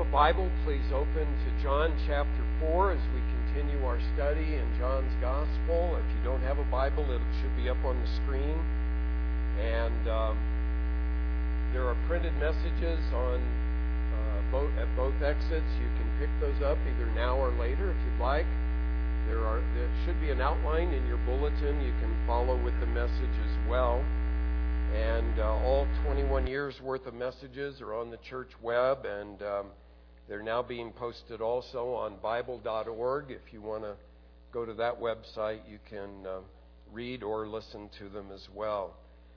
Bible, please open to John chapter 4 as we continue our study in John's Gospel. If you don't have a Bible, it should be up on the screen. And there are printed messages on at both exits. You can pick those up either now or later if you'd like. There should be an outline in your bulletin. You can follow with the message as well. And all 21 years worth of messages are on the church web, and they're now being posted also on Bible.org. If you want to go to that website, you can read or listen to them as well.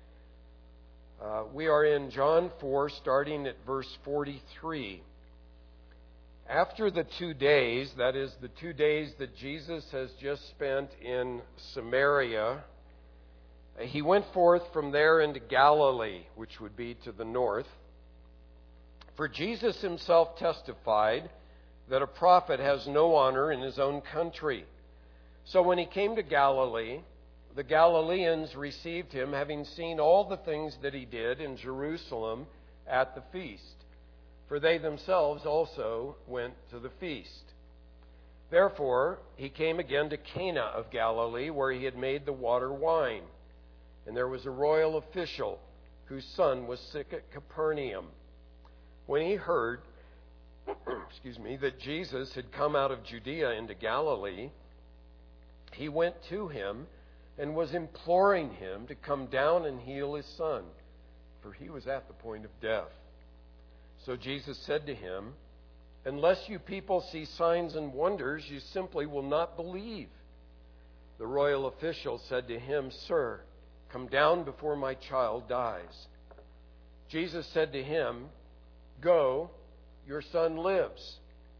We are in John 4, starting at verse 43. After the 2 days, that is the 2 days that Jesus has just spent in Samaria, he went forth from there into Galilee, which would be to the north. For Jesus himself testified that a prophet has no honor in his own country. So when he came to Galilee, the Galileans received him, having seen all the things that he did in Jerusalem at the feast. For they themselves also went to the feast. Therefore, he came again to Cana of Galilee, where he had made the water wine. And there was a royal official whose son was sick at Capernaum. When he heard that Jesus had come out of Judea into Galilee, he went to him and was imploring him to come down and heal his son, for he was at the point of death. So Jesus said to him, "Unless you people see signs and wonders, you simply will not believe." The royal official said to him, "Sir, come down before my child dies." Jesus said to him, "Go, your son lives."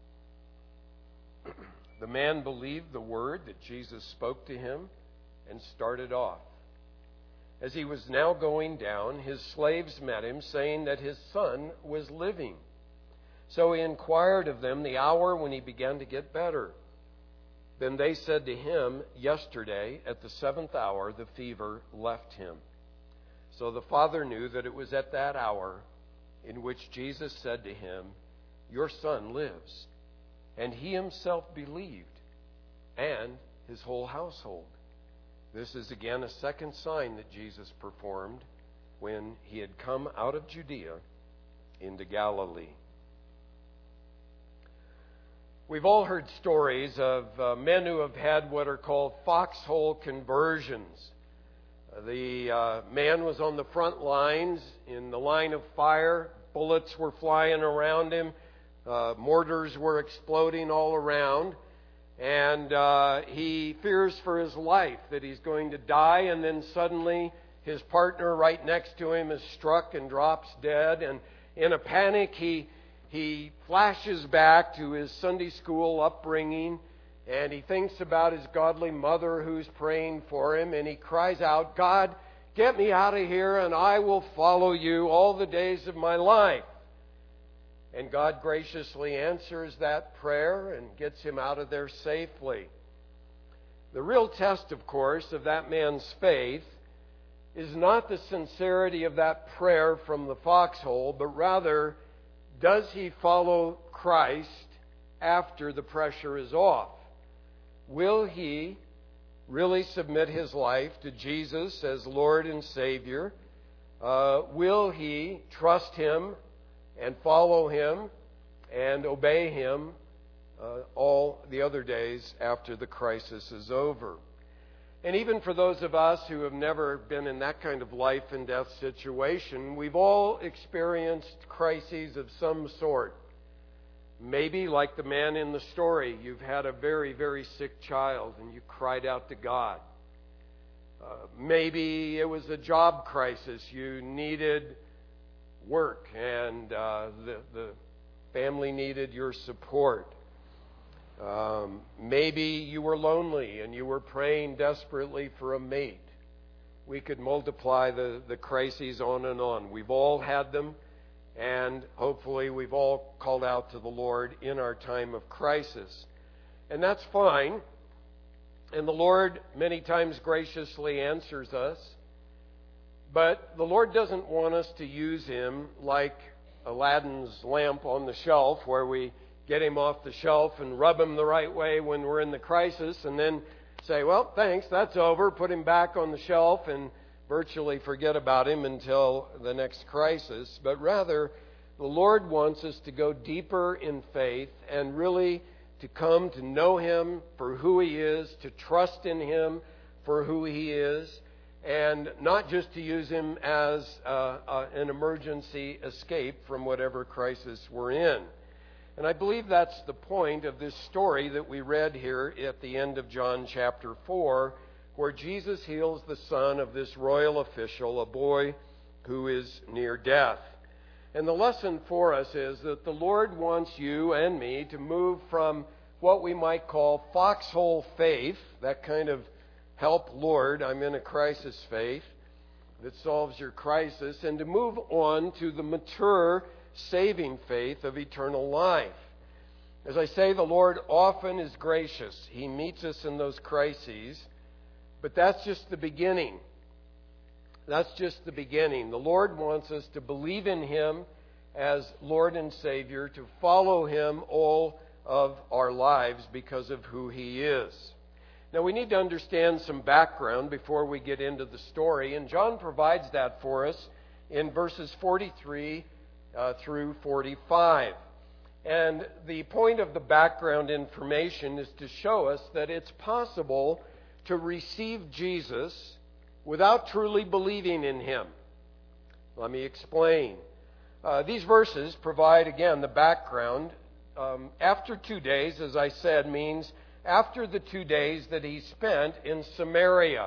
The man believed the word that Jesus spoke to him and started off. As he was now going down, his slaves met him, saying that his son was living. So he inquired of them the hour when he began to get better. Then they said to him, "Yesterday, at the 7th hour, the fever left him." So the father knew that it was at that hour in which Jesus said to him, "Your son lives." And he himself believed, and his whole household. This is again a second sign that Jesus performed when he had come out of Judea into Galilee. We've all heard stories of men who have had what are called foxhole conversions. The man was on the front lines in the line of fire. Bullets were flying around him. Mortars were exploding all around. And he fears for his life, that he's going to die. And then suddenly his partner right next to him is struck and drops dead. And in a panic, he flashes back to his Sunday school upbringing, and he thinks about his godly mother who's praying for him, and he cries out, "God, get me out of here, and I will follow you all the days of my life." And God graciously answers that prayer and gets him out of there safely. The real test, of course, of that man's faith is not the sincerity of that prayer from the foxhole, but rather, does he follow Christ after the pressure is off? Will he really submit his life to Jesus as Lord and Savior? Will he trust him and follow him and obey him all the other days after the crisis is over? And even for those of us who have never been in that kind of life and death situation, we've all experienced crises of some sort. Maybe, like the man in the story, you've had a very, very sick child and you cried out to God. Maybe it was a job crisis. You needed work and the family needed your support. Maybe you were lonely and you were praying desperately for a mate. We could multiply the crises on and on. We've all had them, and hopefully we've all called out to the Lord in our time of crisis. And that's fine. And the Lord many times graciously answers us. But the Lord doesn't want us to use Him like Aladdin's lamp on the shelf, where we get him off the shelf and rub him the right way when we're in the crisis, and then say, well, thanks, that's over, put him back on the shelf and virtually forget about him until the next crisis. But rather, the Lord wants us to go deeper in faith and really to come to know Him for who He is, to trust in Him for who He is, and not just to use Him as an emergency escape from whatever crisis we're in. And I believe that's the point of this story that we read here at the end of John chapter 4, where Jesus heals the son of this royal official, a boy who is near death. And the lesson for us is that the Lord wants you and me to move from what we might call foxhole faith, that kind of help, Lord, I'm in a crisis faith that solves your crisis, and to move on to the mature, saving faith of eternal life. As I say, the Lord often is gracious. He meets us in those crises, but that's just the beginning. That's just the beginning. The Lord wants us to believe in Him as Lord and Savior, to follow Him all of our lives because of who He is. Now, we need to understand some background before we get into the story, and John provides that for us in verses 43 through 45. And the point of the background information is to show us that it's possible to receive Jesus without truly believing in Him. Let me explain. These verses provide, again, the background. After 2 days, as I said, means after the 2 days that He spent in Samaria.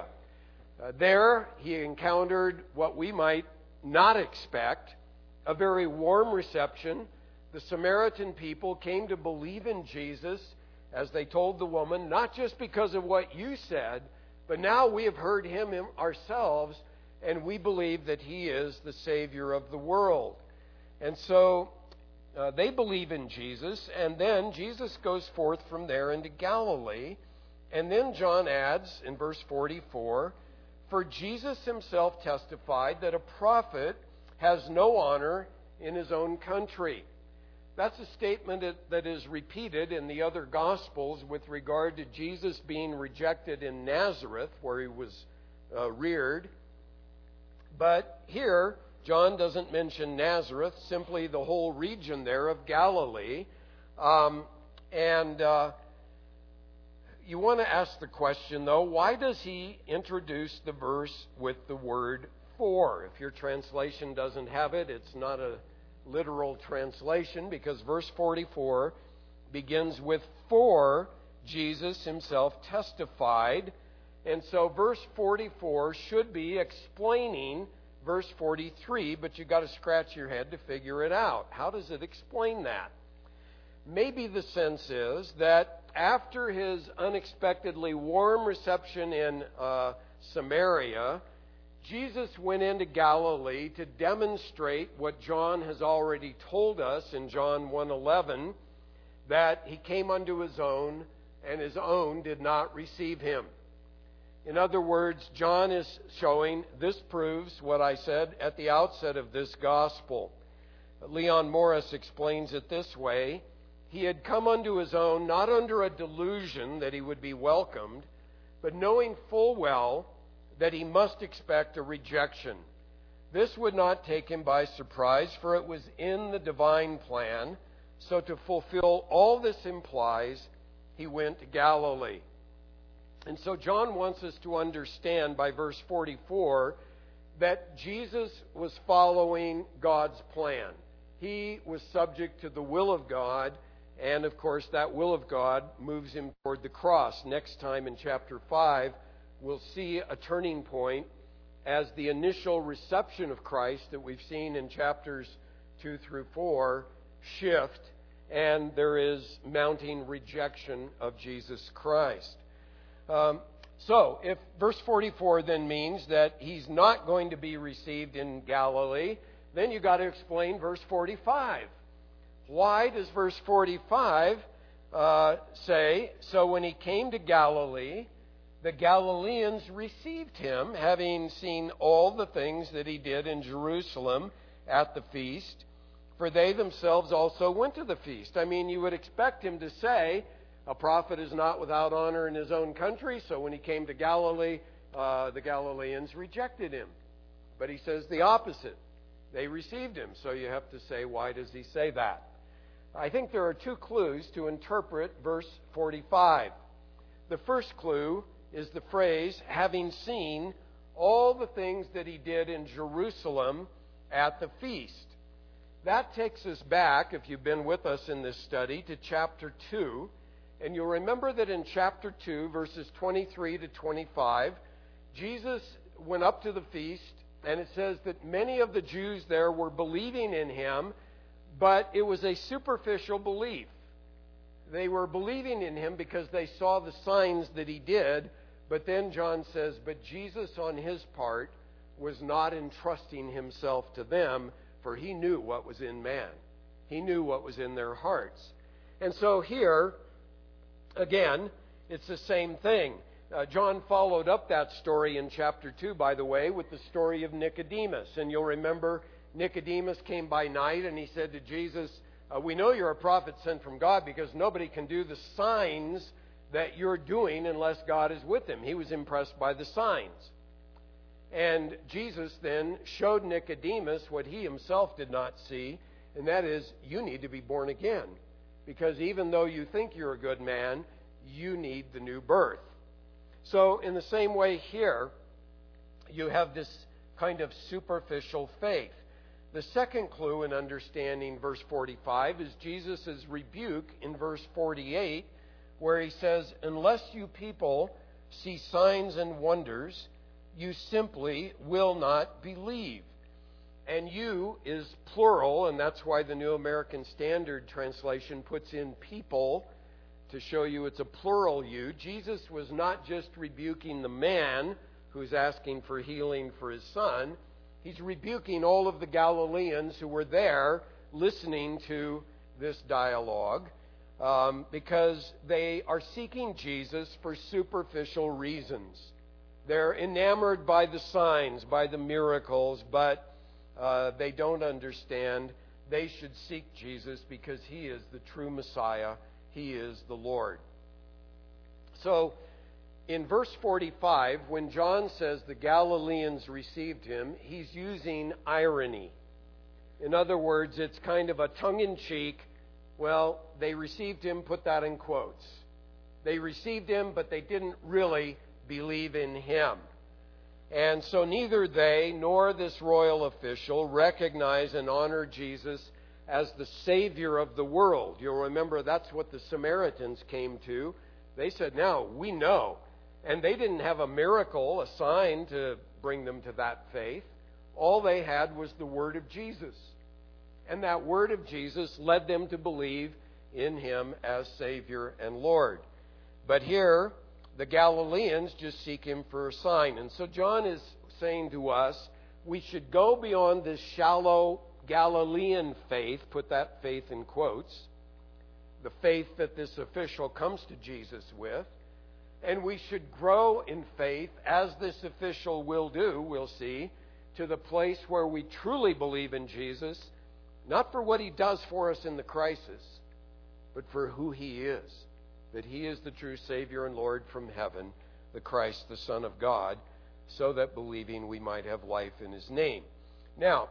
There, He encountered what we might not expect, a very warm reception. The Samaritan people came to believe in Jesus, as they told the woman, not just because of what you said, but now we have heard Him ourselves, and we believe that He is the Savior of the world. And so they believe in Jesus, and then Jesus goes forth from there into Galilee. And then John adds in verse 44, "For Jesus Himself testified that a prophet has no honor in his own country." That's a statement that is repeated in the other Gospels with regard to Jesus being rejected in Nazareth, where He was reared. But here, John doesn't mention Nazareth, simply the whole region there of Galilee. You want to ask the question, though, why does he introduce the verse with the word "for"? If your translation doesn't have it, it's not a literal translation, because verse 44 begins with "for Jesus Himself testified." And so verse 44 should be explaining verse 43, but you've got to scratch your head to figure it out. How does it explain that? Maybe the sense is that after His unexpectedly warm reception in Samaria, Jesus went into Galilee to demonstrate what John has already told us in John 1:11, that He came unto His own, and His own did not receive Him. In other words, John is showing this proves what I said at the outset of this gospel. Leon Morris explains it this way: He had come unto His own not under a delusion that He would be welcomed, but knowing full well that He must expect a rejection. This would not take Him by surprise, for it was in the divine plan. So to fulfill all this implies, He went to Galilee. And so John wants us to understand by verse 44 that Jesus was following God's plan. He was subject to the will of God, and of course that will of God moves Him toward the cross. Next time in chapter 5, we'll see a turning point as the initial reception of Christ that we've seen in chapters 2 through 4 shift, and there is mounting rejection of Jesus Christ. So, if verse 44 then means that He's not going to be received in Galilee, then you've got to explain verse 45. Why does verse 45 say, "So when He came to Galilee, the Galileans received Him, having seen all the things that He did in Jerusalem at the feast, for they themselves also went to the feast. I mean, you would expect him to say, a prophet is not without honor in his own country, so when he came to Galilee, the Galileans rejected him. But he says the opposite. They received him. So you have to say, why does he say that? I think there are two clues to interpret verse 45. The first clue is the phrase, having seen all the things that he did in Jerusalem at the feast. That takes us back, if you've been with us in this study, to chapter 2. And you'll remember that in chapter 2, verses 23 to 25, Jesus went up to the feast, and it says that many of the Jews there were believing in him, but it was a superficial belief. They were believing in him because they saw the signs that he did, but then John says, but Jesus on his part was not entrusting himself to them, for he knew what was in man. He knew what was in their hearts. And so here, again, it's the same thing. John followed up that story in chapter 2, by the way, with the story of Nicodemus. And you'll remember Nicodemus came by night and he said to Jesus, we know you're a prophet sent from God because nobody can do the signs that you're doing unless God is with him. He was impressed by the signs. And Jesus then showed Nicodemus what he himself did not see, and that is, you need to be born again. Because even though you think you're a good man, you need the new birth. So in the same way here, you have this kind of superficial faith. The second clue in understanding verse 45 is Jesus' rebuke in verse 48, where he says, unless you people see signs and wonders, you simply will not believe. And you is plural, and that's why the New American Standard Translation puts in people to show you it's a plural you. Jesus was not just rebuking the man who's asking for healing for his son. He's rebuking all of the Galileans who were there listening to this dialogue because they are seeking Jesus for superficial reasons. They're enamored by the signs, by the miracles, but they don't understand they should seek Jesus because he is the true Messiah. He is the Lord. So, in verse 45, when John says the Galileans received him, he's using irony. In other words, it's kind of a tongue-in-cheek, well, they received him, put that in quotes. They received him, but they didn't really believe in him. And so neither they nor this royal official recognize and honor Jesus as the Savior of the world. You'll remember that's what the Samaritans came to. They said, now, we know. And they didn't have a miracle, a sign to bring them to that faith. All they had was the word of Jesus. And that word of Jesus led them to believe in him as Savior and Lord. But here, the Galileans just seek him for a sign. And so John is saying to us, we should go beyond this shallow Galilean faith, put that faith in quotes, the faith that this official comes to Jesus with, and we should grow in faith, as this official will do, we'll see, to the place where we truly believe in Jesus, not for what he does for us in the crisis, but for who he is. That he is the true Savior and Lord from heaven, the Christ, the Son of God, so that believing we might have life in his name. Now,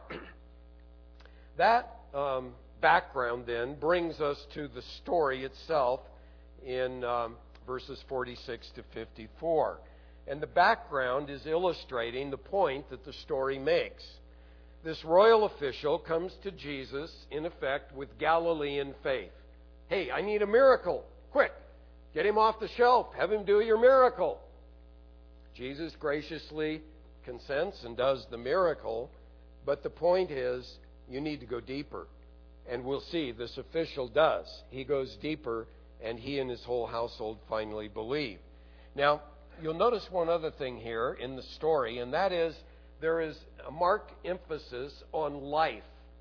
that background then brings us to the story itself in verses 46 to 54. And the background is illustrating the point that the story makes. This royal official comes to Jesus, in effect, with Galilean faith. Hey, I need a miracle. Quick, get him off the shelf. Have him do your miracle. Jesus graciously consents and does the miracle. But the point is, you need to go deeper. And we'll see this official does. He goes deeper, and he and his whole household finally believe. Now, you'll notice one other thing here in the story, and that is there is a marked emphasis on life.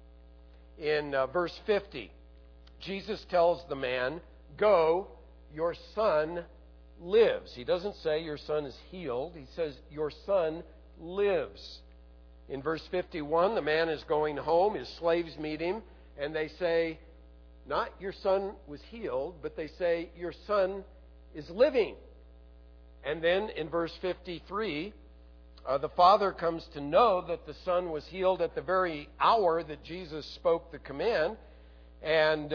In verse 50, Jesus tells the man, go, your son lives. He doesn't say your son is healed. He says your son lives. In verse 51, the man is going home. His slaves meet him, and they say, not your son was healed, but they say, your son is living. And then in verse 53, the father comes to know that the son was healed at the very hour that Jesus spoke the command. And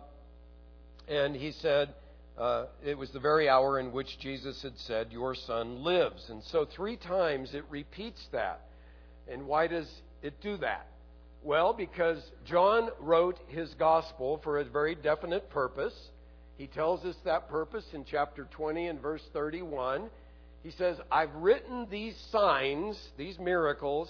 he said, it was the very hour in which Jesus had said, your son lives. And so 3 times it repeats that. And why does it do that? Well, because John wrote his gospel for a very definite purpose. He tells us that purpose in chapter 20 and verse 31. He says, I've written these signs, these miracles,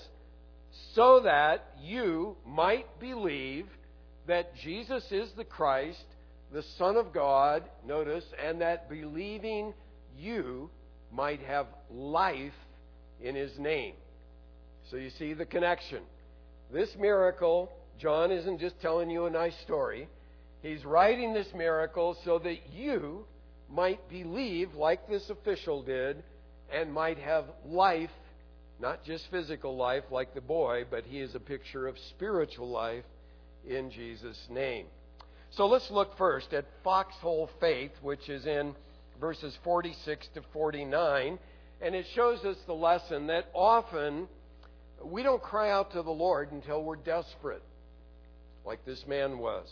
so that you might believe that Jesus is the Christ, the Son of God, notice, and that believing you might have life in His name. So you see the connection. This miracle, John isn't just telling you a nice story. He's writing this miracle so that you might believe like this official did and might have life, not just physical life like the boy, but he is a picture of spiritual life in Jesus' name. So let's look first at foxhole faith, which is in verses 46 to 49. And it shows us the lesson that often we don't cry out to the Lord until we're desperate, like this man was.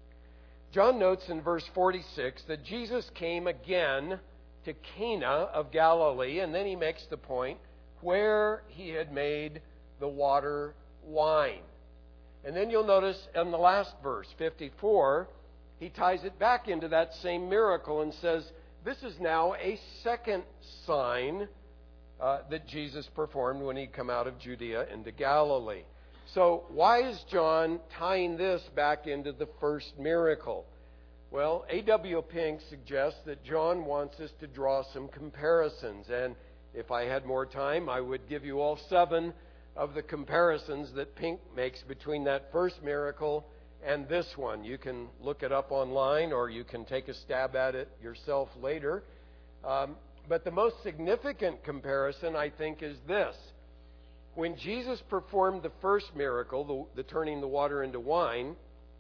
John notes in verse 46 that Jesus came again to Cana of Galilee, and then he makes the point where he had made the water wine. And then you'll notice in the last verse, 54, he ties it back into that same miracle and says, this is now a second sign that Jesus performed when he come out of Judea into Galilee. So why is John tying this back into the first miracle? Well, A.W. Pink suggests that John wants us to draw some comparisons. And if I had more time, I would give you all 7 of the comparisons that Pink makes between that first miracle and this one. You can look it up online or you can take a stab at it yourself later. But the most significant comparison, I think, is this. When Jesus performed the first miracle, the turning the water into wine,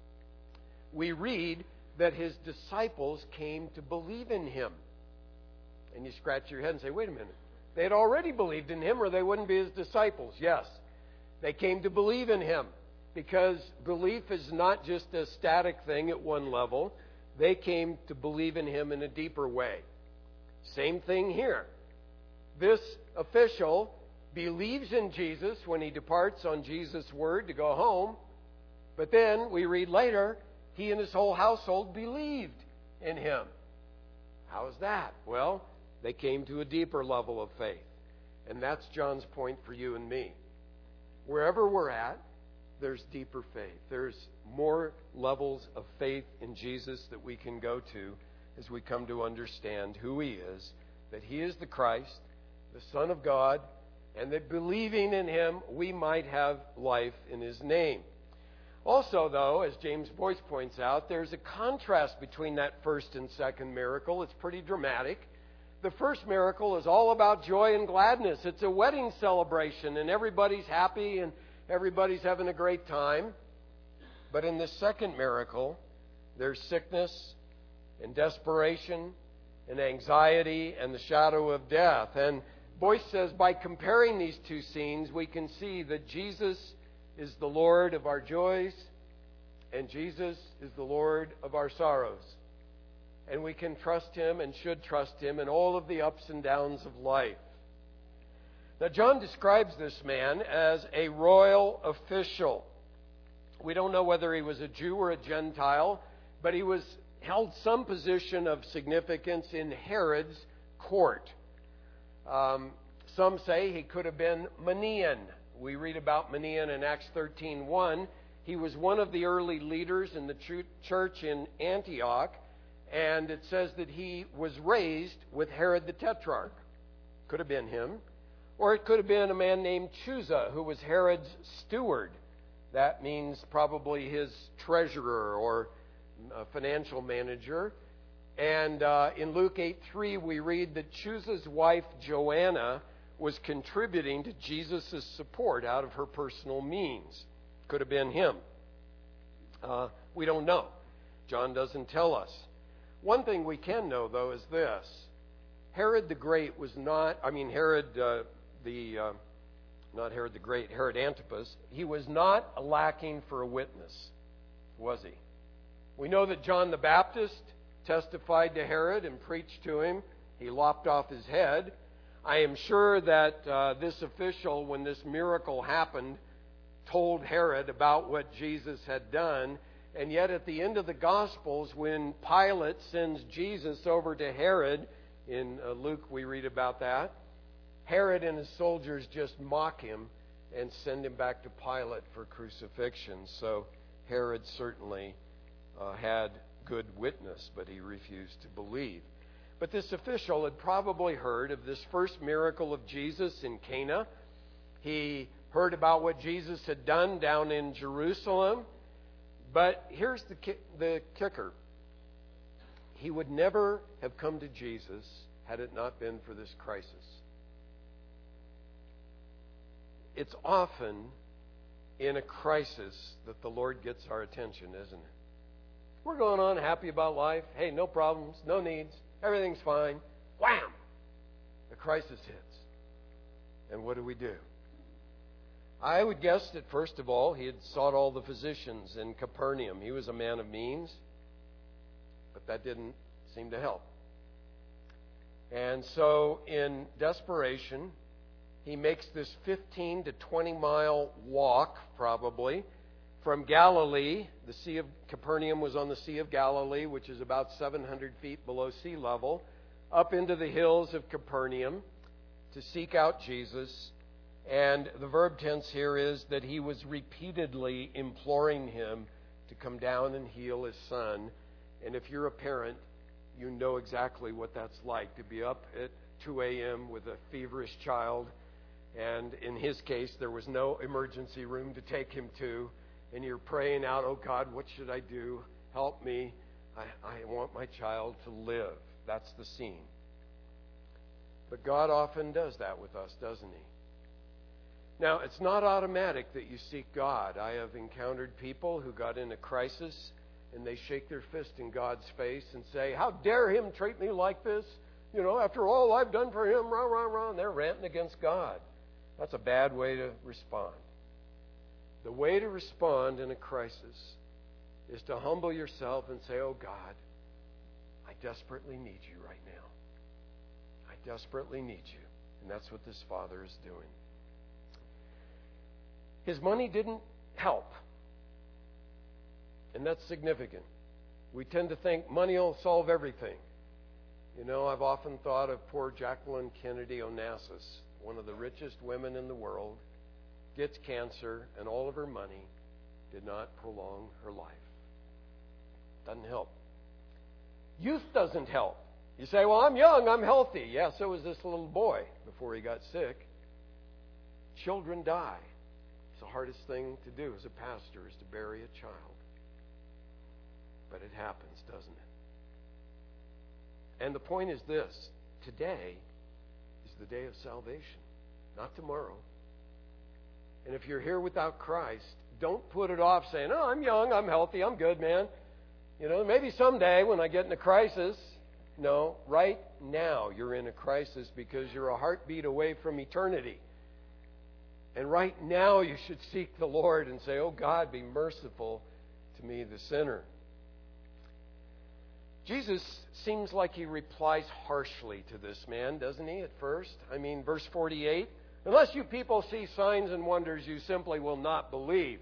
we read that his disciples came to believe in him. And you scratch your head and say, wait a minute. They had already believed in him or they wouldn't be his disciples. Yes, they came to believe in him because belief is not just a static thing at one level. They came to believe in him in a deeper way. Same thing here. This official believes in Jesus when he departs on Jesus' word to go home. But then we read later, he and his whole household believed in him. How is that? Well, they came to a deeper level of faith. And that's John's point for you and me. Wherever we're at, there's deeper faith. There's more levels of faith in Jesus that we can go to as we come to understand who he is, that he is the Christ, the Son of God, and that believing in him, we might have life in his name. Also, though, as James Boyce points out, there's a contrast between that first and second miracle. It's pretty dramatic. The first miracle is all about joy and gladness. It's a wedding celebration, and everybody's happy and everybody's having a great time. But in the second miracle, there's sickness and desperation and anxiety and the shadow of death. And Boyce says by comparing these two scenes, we can see that Jesus is the Lord of our joys and Jesus is the Lord of our sorrows. And we can trust him and should trust him in all of the ups and downs of life. Now, John describes this man as a royal official. We don't know whether he was a Jew or a Gentile, but he held some position of significance in Herod's court. Some say he could have been Manaen. We read about Manaen in Acts 13:1. He was one of the early leaders in the church in Antioch, and it says that he was raised with Herod the Tetrarch. Could have been him. Or it could have been a man named Chuza, who was Herod's steward. That means probably his treasurer or financial manager. And in Luke 8:3, we read that Chuza's wife, Joanna, was contributing to Jesus' support out of her personal means. Could have been him. We don't know. John doesn't tell us. One thing we can know, though, is this. Herod the Great was not, Herod Antipas, he was not lacking for a witness, was he? We know that John the Baptist testified to Herod and preached to him. He lopped off his head. I am sure that this official, when this miracle happened, told Herod about what Jesus had done. And yet at the end of the Gospels, when Pilate sends Jesus over to Herod, in Luke we read about that, Herod and his soldiers just mock him and send him back to Pilate for crucifixion. So Herod certainly had good witness, but he refused to believe. But this official had probably heard of this first miracle of Jesus in Cana. He heard about what Jesus had done down in Jerusalem. But here's the kicker. He would never have come to Jesus had it not been for this crisis. It's often in a crisis that the Lord gets our attention, isn't it? We're going on happy about life. Hey, no problems, no needs, everything's fine. Wham! The crisis hits. And what do? I would guess that, first of all, he had sought all the physicians in Capernaum. He was a man of means, but that didn't seem to help. And so, in desperation, he makes this 15 to 20 mile walk, probably, from Galilee. The Sea of Capernaum was on the Sea of Galilee, which is about 700 feet below sea level, up into the hills of Capernaum to seek out Jesus. And the verb tense here is that he was repeatedly imploring him to come down and heal his son. And if you're a parent, you know exactly what that's like, to be up at 2 a.m. with a feverish child. And in his case, there was no emergency room to take him to. And you're praying out, oh God, what should I do? Help me. I want my child to live. That's the scene. But God often does that with us, doesn't he? Now, it's not automatic that you seek God. I have encountered people who got in a crisis and they shake their fist in God's face and say, how dare him treat me like this? You know, after all I've done for him, rah, rah, rah. And they're ranting against God. That's a bad way to respond. The way to respond in a crisis is to humble yourself and say, oh God, I desperately need you right now. I desperately need you. And that's what this father is doing. His money didn't help. And that's significant. We tend to think money will solve everything. You know, I've often thought of poor Jacqueline Kennedy Onassis, one of the richest women in the world, gets cancer, and all of her money did not prolong her life. Doesn't help. Youth doesn't help. You say, well, I'm young, I'm healthy. Yeah, so was this little boy before he got sick. Children die. It's the hardest thing to do as a pastor is to bury a child. But it happens, doesn't it? And the point is this. Today is the day of salvation, not tomorrow. And if you're here without Christ, don't put it off saying, oh, I'm young, I'm healthy, I'm good, man. You know, maybe someday when I get in a crisis. No, right now you're in a crisis because you're a heartbeat away from eternity. And right now you should seek the Lord and say, oh God, be merciful to me, the sinner. Jesus seems like he replies harshly to this man, doesn't he, at first? I mean, verse 48, unless you people see signs and wonders, you simply will not believe.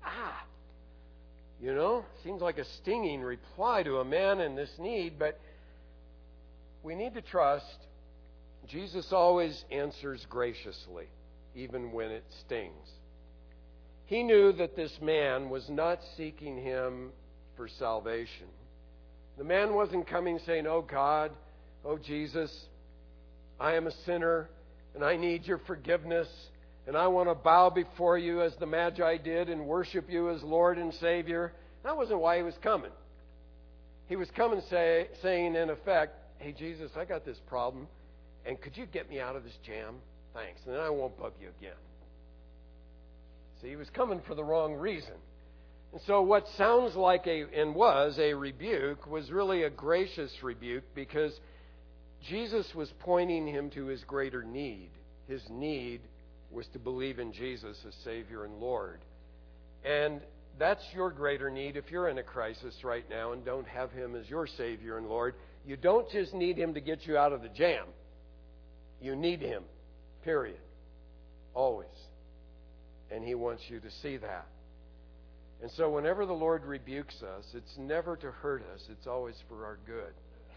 You know, seems like a stinging reply to a man in this need, but we need to trust Jesus always answers graciously, even when it stings. He knew that this man was not seeking him for salvation. The man wasn't coming saying, oh God, oh Jesus, I am a sinner and I need your forgiveness and I want to bow before you as the Magi did and worship you as Lord and Savior. That wasn't why he was coming. He was coming saying, in effect, hey Jesus, I got this problem and could you get me out of this jam? Thanks. And then I won't bug you again. See, he was coming for the wrong reason. And so what sounds like and was a rebuke was really a gracious rebuke, because Jesus was pointing him to his greater need. His need was to believe in Jesus as Savior and Lord. And that's your greater need if you're in a crisis right now and don't have him as your Savior and Lord. You don't just need him to get you out of the jam. You need him, period. Always. And he wants you to see that. And so whenever the Lord rebukes us, it's never to hurt us. It's always for our good.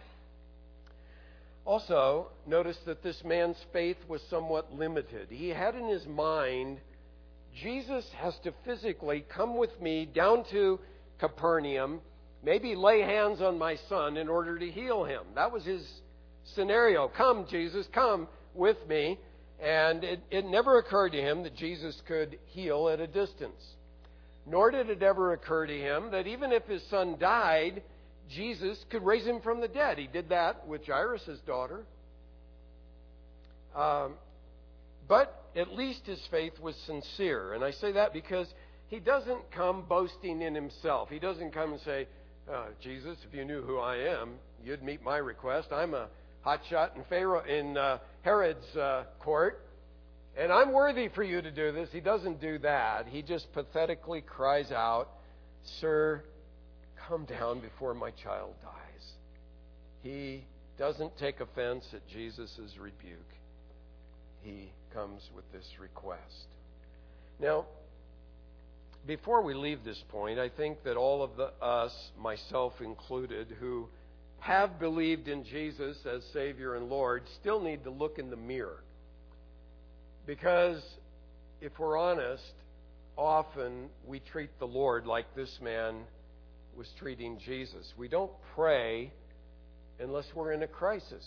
Also, notice that this man's faith was somewhat limited. He had in his mind, Jesus has to physically come with me down to Capernaum, maybe lay hands on my son in order to heal him. That was his scenario. Come, Jesus, come with me. And it never occurred to him that Jesus could heal at a distance. Nor did it ever occur to him that even if his son died, Jesus could raise him from the dead. He did that with Jairus' daughter. But at least his faith was sincere. And I say that because he doesn't come boasting in himself. He doesn't come and say, Jesus, if you knew who I am, you'd meet my request. I'm a hotshot in Herod's court, and I'm worthy for you to do this. He doesn't do that. He just pathetically cries out, Sir, come down before my child dies. He doesn't take offense at Jesus' rebuke. He comes with this request. Now, before we leave this point, I think that all of us, myself included, who have believed in Jesus as Savior and Lord, still need to look in the mirror. Because if we're honest, often we treat the Lord like this man was treating Jesus. We don't pray unless we're in a crisis.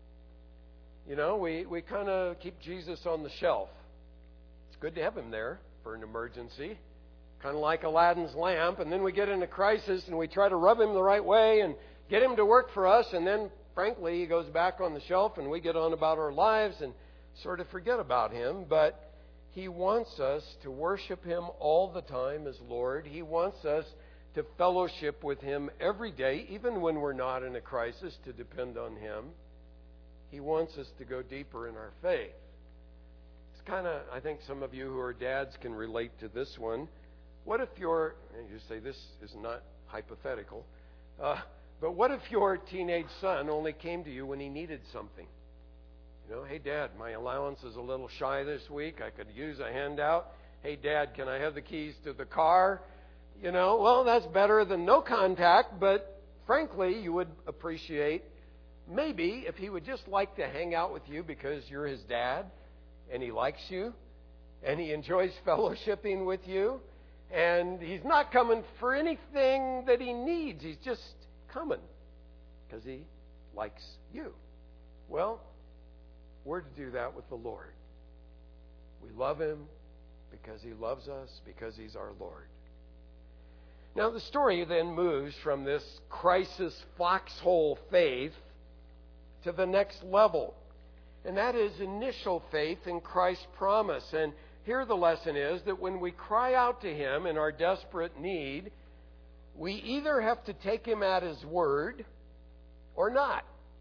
You know, we kind of keep Jesus on the shelf. It's good to have him there for an emergency. Kind of like Aladdin's lamp. And then we get in a crisis and we try to rub him the right way and get him to work for us. And then, frankly, he goes back on the shelf and we get on about our lives and sort of forget about him. But he wants us to worship him all the time as Lord. He wants us to fellowship with him every day, even when we're not in a crisis, to depend on him. He wants us to go deeper in our faith. It's kind of, I think some of you who are dads can relate to this one. What if and you say this is not hypothetical, but what if your teenage son only came to you when he needed something? You know, hey, Dad, my allowance is a little shy this week. I could use a handout. Hey, Dad, can I have the keys to the car? You know, well, that's better than no contact, but frankly, you would appreciate maybe if he would just like to hang out with you because you're his dad and he likes you and he enjoys fellowshipping with you and he's not coming for anything that he needs. He's just coming because he likes you. Well, we're to do that with the Lord. We love him because he loves us, because he's our Lord. Now, the story then moves from this crisis foxhole faith to the next level. And that is initial faith in Christ's promise. And here the lesson is that when we cry out to him in our desperate need, we either have to take him at his word or not.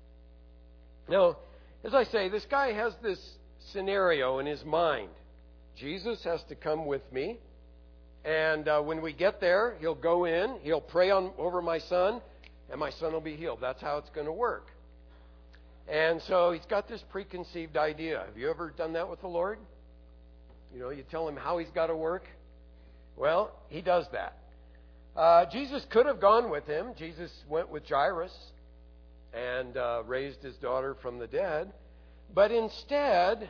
Now, as I say, this guy has this scenario in his mind. Jesus has to come with me. And when we get there, he'll go in, he'll pray over my son, and my son will be healed. That's how it's going to work. And so he's got this preconceived idea. Have you ever done that with the Lord? You know, you tell him how he's got to work. Well, he does that. Jesus could have gone with him. Jesus went with Jairus and raised his daughter from the dead. But instead,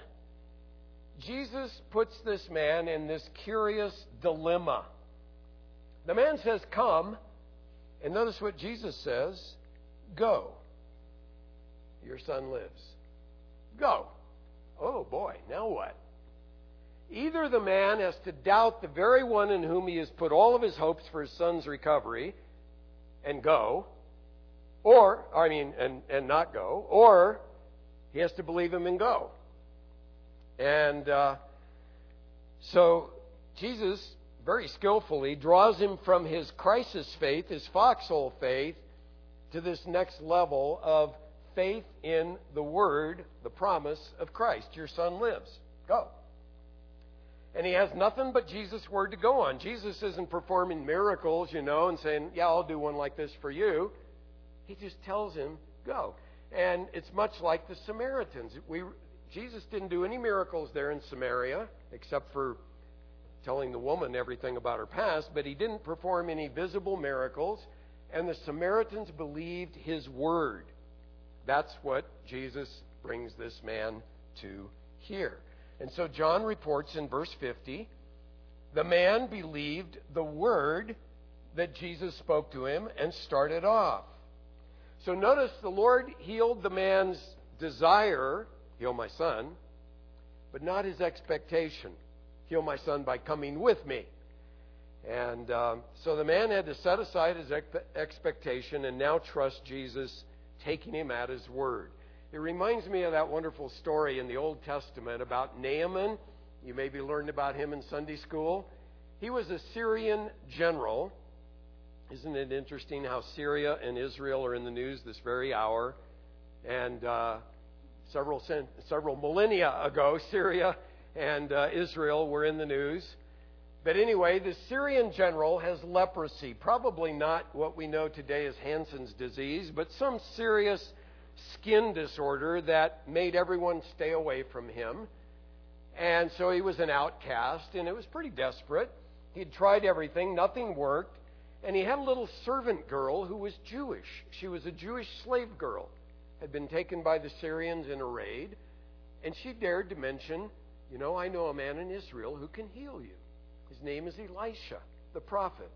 Jesus puts this man in this curious dilemma. The man says, come, and notice what Jesus says, go. Your son lives. Go. Oh boy, now what? Either the man has to doubt the very one in whom he has put all of his hopes for his son's recovery and go, and not go, or he has to believe him and go. And so Jesus very skillfully draws him from his crisis faith, his foxhole faith, to this next level of faith in the word, the promise of Christ. Your son lives. Go. And he has nothing but Jesus' word to go on. Jesus isn't performing miracles, and saying, yeah, I'll do one like this for you. He just tells him, go. And it's much like the Samaritans. Jesus didn't do any miracles there in Samaria, except for telling the woman everything about her past, but he didn't perform any visible miracles, and the Samaritans believed his word. That's what Jesus brings this man to hear. And so John reports in verse 50, the man believed the word that Jesus spoke to him and started off. So notice the Lord healed the man's desire, heal my son, but not his expectation. Heal my son by coming with me. And so the man had to set aside his expectation and now trust Jesus, taking him at his word. It reminds me of that wonderful story in the Old Testament about Naaman. You maybe learned about him in Sunday school. He was a Syrian general. Isn't it interesting how Syria and Israel are in the news this very hour? And several millennia ago, Syria and Israel were in the news. But anyway, the Syrian general has leprosy. Probably not what we know today as Hansen's disease, but some serious skin disorder that made everyone stay away from him. And so he was an outcast, and it was pretty desperate. He'd tried everything, nothing worked. And he had a little servant girl who was Jewish. She was a Jewish slave girl, had been taken by the Syrians in a raid. And she dared to mention, I know a man in Israel who can heal you. His name is Elisha, the prophet.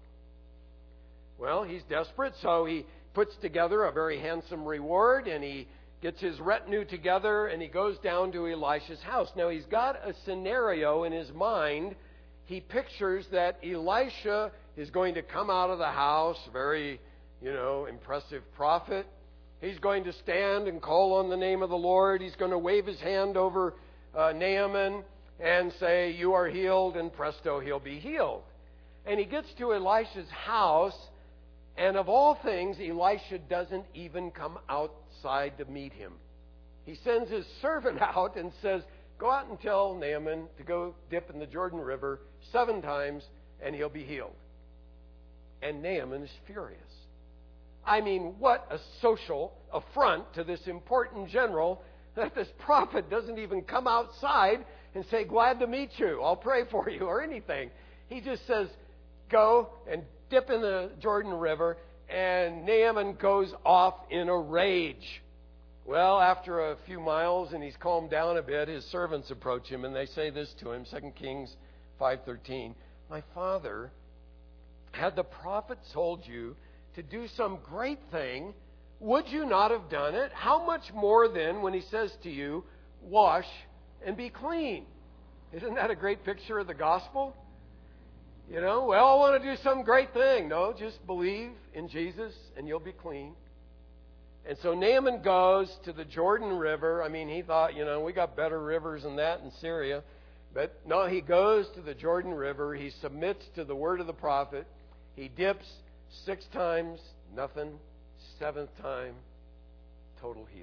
Well, he's desperate, so he puts together a very handsome reward, and he gets his retinue together, and he goes down to Elisha's house. Now, he's got a scenario in his mind. He pictures that Elisha is going to come out of the house, very, impressive prophet. He's going to stand and call on the name of the Lord. He's going to wave his hand over Naaman and say, you are healed, and presto, he'll be healed. And he gets to Elisha's house, and of all things, Elisha doesn't even come outside to meet him. He sends his servant out and says, go out and tell Naaman to go dip in the Jordan River 7 times, and he'll be healed. And Naaman is furious. I mean, what a social affront to this important general that this prophet doesn't even come outside and say, glad to meet you, I'll pray for you, or anything. He just says, go and dip in the Jordan River, and Naaman goes off in a rage. Well, after a few miles and he's calmed down a bit, his servants approach him and they say this to him, 2 Kings 5:13, my father, had the prophet told you to do some great thing, would you not have done it? How much more then when he says to you, wash and be clean? Isn't that a great picture of the gospel? Well, I want to do some great thing. No, just believe in Jesus and you'll be clean. And so Naaman goes to the Jordan River. I mean, he thought, we got better rivers than that in Syria. But no, he goes to the Jordan River. He submits to the word of the prophet. He dips 6 times, nothing. 7th time, total healing.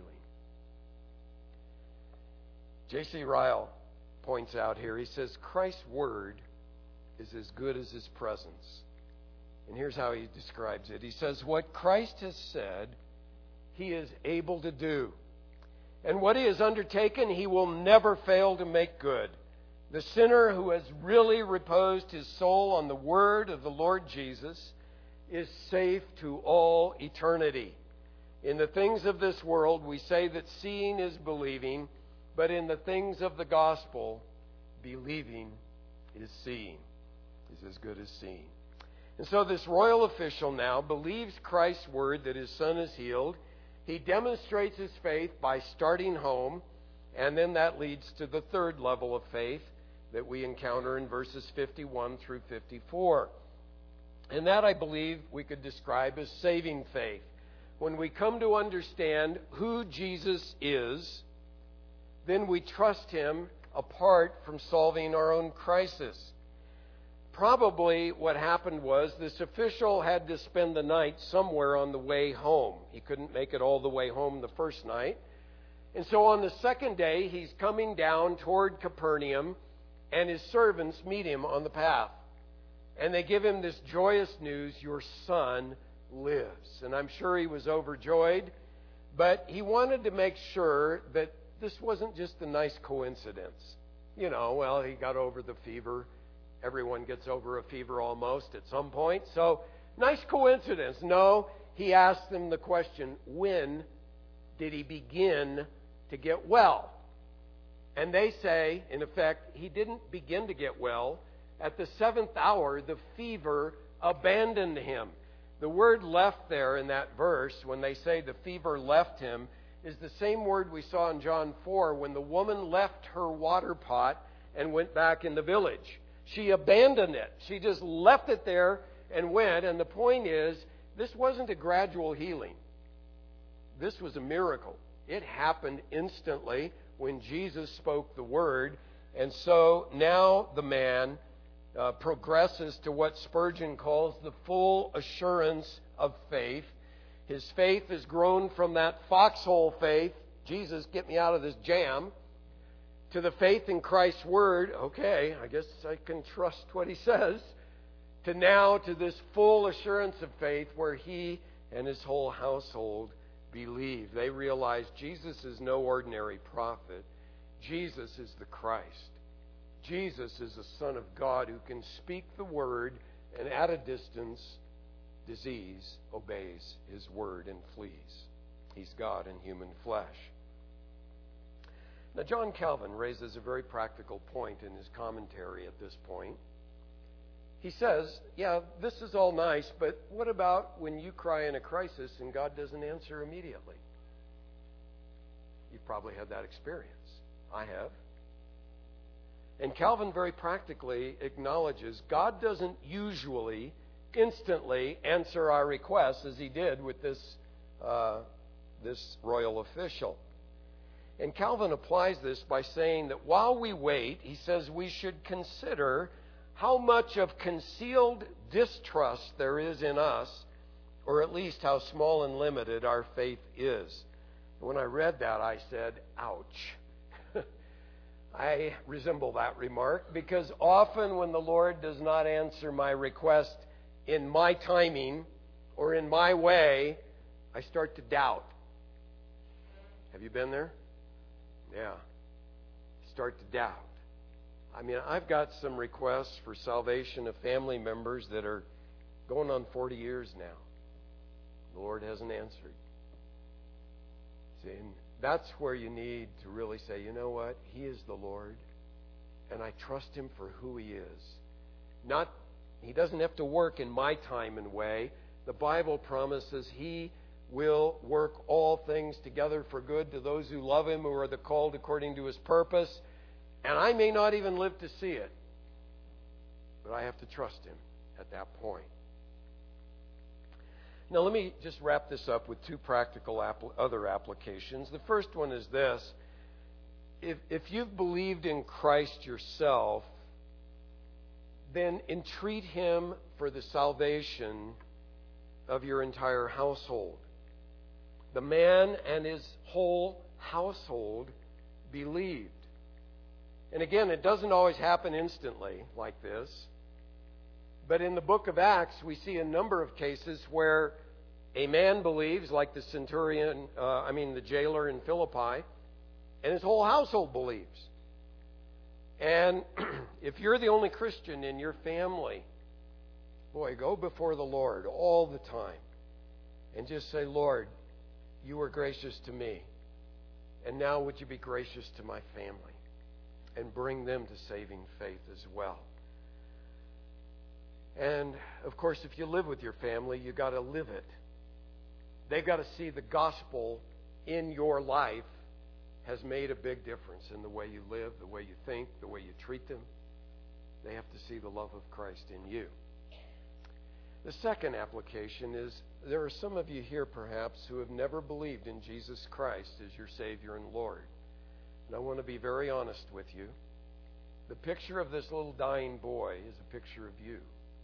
J.C. Ryle points out here, he says, Christ's word is as good as his presence. And here's how he describes it. He says, what Christ has said, he is able to do. And what he has undertaken, he will never fail to make good. The sinner who has really reposed his soul on the word of the Lord Jesus is safe to all eternity. In the things of this world, we say that seeing is believing, but in the things of the gospel, believing is seeing, is as good as seeing. And so this royal official now believes Christ's word that his son is healed. He demonstrates his faith by starting home, and then that leads to the 3rd level of faith that we encounter in verses 51 through 54. And that, I believe, we could describe as saving faith. When we come to understand who Jesus is, then we trust him apart from solving our own crisis. probably what happened was this official had to spend the night somewhere on the way home. He couldn't make it all the way home the first night. And so on the second day, he's coming down toward Capernaum, and his servants meet him on the path. And they give him this joyous news, your son lives. And I'm sure he was overjoyed, but he wanted to make sure that this wasn't just a nice coincidence. You know, well, he got over the fever. Everyone gets over a fever almost at some point. So, nice coincidence. No, he asked them the question, when did he begin to get well? And they say, in effect, he didn't begin to get well. At the 7th hour, the fever abandoned him. The word left there in that verse, when they say the fever left him, is the same word we saw in John 4 when the woman left her water pot and went back in the village. She abandoned it. She just left it there and went. And the point is, this wasn't a gradual healing. This was a miracle. It happened instantly when Jesus spoke the word. And so now the man progresses to what Spurgeon calls the full assurance of faith. His faith has grown from that foxhole faith, Jesus, get me out of this jam, to the faith in Christ's word, okay, I guess I can trust what he says, to now to this full assurance of faith where he and his whole household believe. They realize Jesus is no ordinary prophet. Jesus is the Christ. Jesus is the Son of God who can speak the word, and at a distance, disease obeys his word and flees. He's God in human flesh. Now, John Calvin raises a very practical point in his commentary at this point. He says, yeah, this is all nice, but what about when you cry in a crisis and God doesn't answer immediately? You've probably had that experience. I have. And Calvin very practically acknowledges God doesn't usually instantly answer our requests as he did with this royal official. And Calvin applies this by saying that while we wait, he says we should consider how much of concealed distrust there is in us, or at least how small and limited our faith is. When I read that, I said, ouch. I resemble that remark because often when the Lord does not answer my request in my timing or in my way, I start to doubt. Have you been there? Yeah. Start to doubt. I mean, I've got some requests for salvation of family members that are going on 40 years now. The Lord hasn't answered. See, and that's where you need to really say, you know what? He is the Lord, and I trust Him for who He is. He doesn't have to work in my time and way. The Bible promises He will work all things together for good to those who love Him, who are the called according to His purpose. And I may not even live to see it, but I have to trust Him at that point. Now, let me just wrap this up with two practical other applications. The first one is this. If you've believed in Christ yourself, then entreat Him for the salvation of your entire household. The man and his whole household believed. And again, it doesn't always happen instantly like this. But in the book of Acts, we see a number of cases where a man believes, like the the jailer in Philippi, and his whole household believes. And if you're the only Christian in your family, boy, go before the Lord all the time and just say, Lord, you were gracious to me, and now would you be gracious to my family and bring them to saving faith as well. And, of course, if you live with your family, you've got to live it. They've got to see the gospel in your life has made a big difference in the way you live, the way you think, the way you treat them. They have to see the love of Christ in you. The second application is there are some of you here perhaps who have never believed in Jesus Christ as your Savior and Lord. And I want to be very honest with you. The picture of this little dying boy is a picture of you.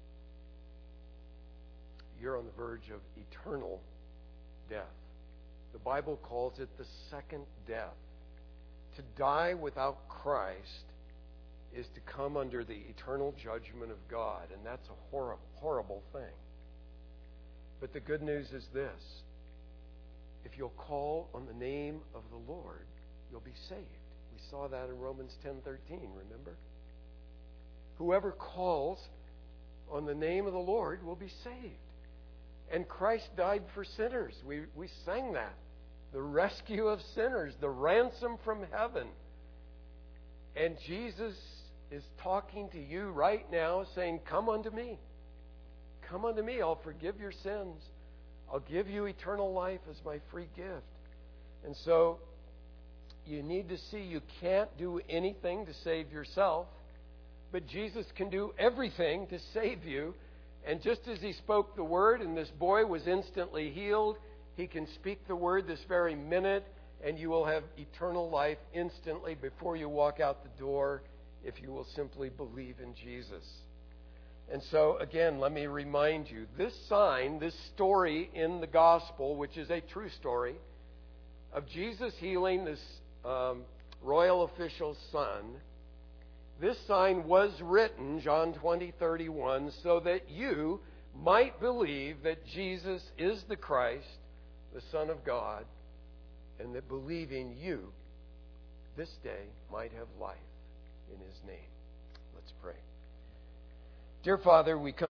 You're on the verge of eternal death. The Bible calls it the second death. To die without Christ is to come under the eternal judgment of God, and that's a horrible thing. But the good news is this. If you'll call on the name of the Lord, you'll be saved. We saw that in Romans 10:13, remember? Whoever calls on the name of the Lord will be saved. And Christ died for sinners. We sang that. The rescue of sinners, the ransom from heaven. And Jesus is talking to you right now saying, come unto me. Come unto me. I'll forgive your sins. I'll give you eternal life as my free gift. And so you need to see you can't do anything to save yourself, but Jesus can do everything to save you. And just as He spoke the word and this boy was instantly healed, He can speak the word this very minute and you will have eternal life instantly before you walk out the door if you will simply believe in Jesus. And so, again, let me remind you, this sign, this story in the gospel, which is a true story, of Jesus healing this royal official's son, this sign was written, John 20:31, so that you might believe that Jesus is the Christ, the Son of God, and that believing you this day might have life in His name. Let's pray. Dear Father, we come